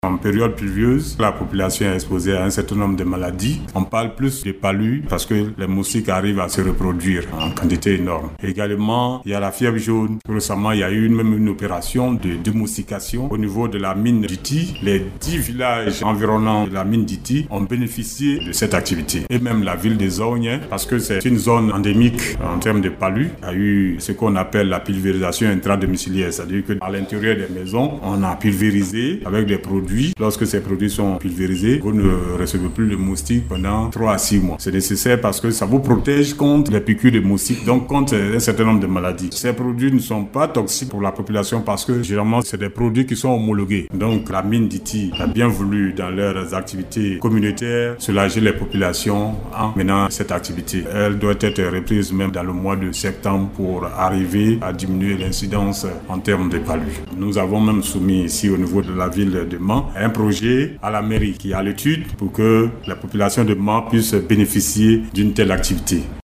En période pluvieuse, la population est exposée à un certain nombre de maladies. On parle plus de palud parce que les moustiques arrivent à se reproduire en quantité énorme. Également, il y a la fièvre jaune. Récemment, il y a eu même une opération de démoustication au niveau de la mine d'Ity. Les 10 villages environnants de la mine d'Ity ont bénéficié de cette activité. Et même la ville des Augnes, parce que c'est une zone endémique en termes de palud, a eu ce qu'on appelle la pulvérisation intradomiciliaire. C'est-à-dire qu'à l'intérieur des maisons, on a pulvérisé avec des produits. Lorsque ces produits sont pulvérisés, vous ne recevez plus de moustiques pendant 3 à 6 mois. C'est nécessaire parce que ça vous protège contre les piqûres de moustiques, donc contre un certain nombre de maladies. Ces produits ne sont pas toxiques pour la population parce que généralement, c'est des produits qui sont homologués. Donc la mine d'Ity a bien voulu, dans leurs activités communautaires, soulager les populations en menant cette activité. Elle doit être reprise même dans le mois de septembre pour arriver à diminuer l'incidence en termes de palud. Nous avons même soumis ici au niveau de la ville de Mans un projet à la mairie qui est à l'étude pour que la population de Mans puisse bénéficier d'une telle activité.